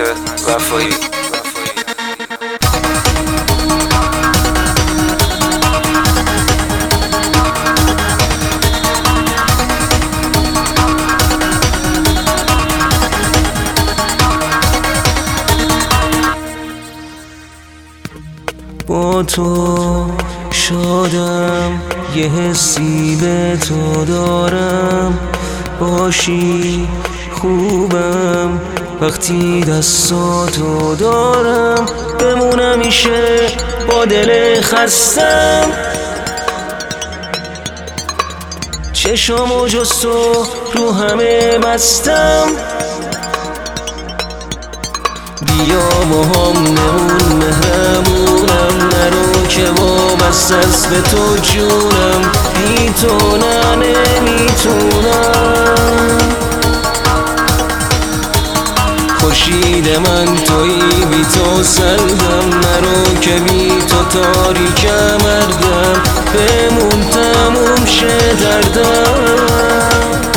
وفایی. با تو شادم، یه حسی به تو دارم، باشی خوبم وقتی دستاتو دارم. بمونم میشه با دل خستم، چشامو جز تو رو همه بستم. بیا با هم نمون مهرمونم، نرو که وابسته است به تو جونم. بی تو نه نمیتونم، خورشید من تویی بی تو سردم. نرو که بی تو تاریکم مردم، بمون تموم شه دردم.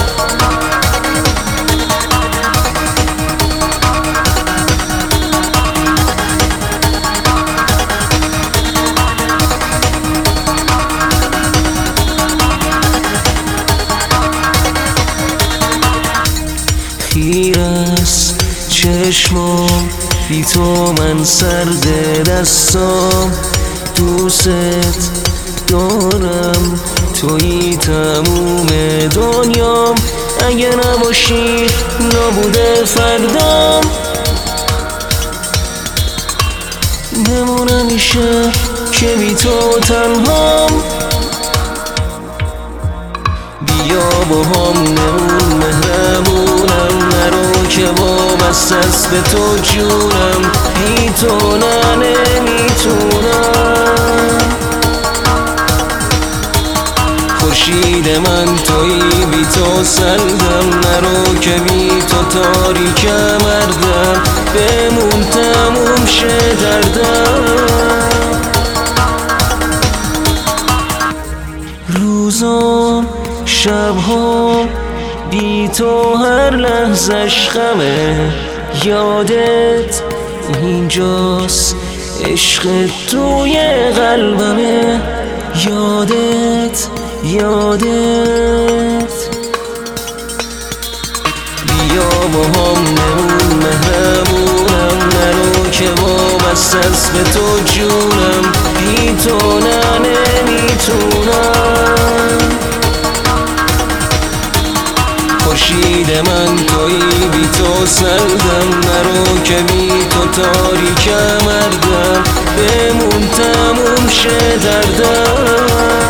خیر است چشمام بی تو، من سرد دستام. دوست دارم تویی تموم دنیام، اگه نباشی نبوده فردام. بمونم میشه که بی تو تنهام. بیا با هم نمون مهرمونم، نرو که وابسته است به تو جونم. بی تو نه نمیتونم، خورشید من تویی بی تو سردم. نرو که بی تو تاریکم مردم، بمون تموم شه دردم. روزام شبها بی تو هر لحظش غمه، یادت اینجاست عشق توی قلبمه. یادت بیا با هم نمون مهرمونم، نرو که وابسته است به تو جونم. بی تو نه نمیتونم، خورشید من تویی بی تو سردم. نرو که بی تو تاریکم مردم، بمون تموم شه دردم.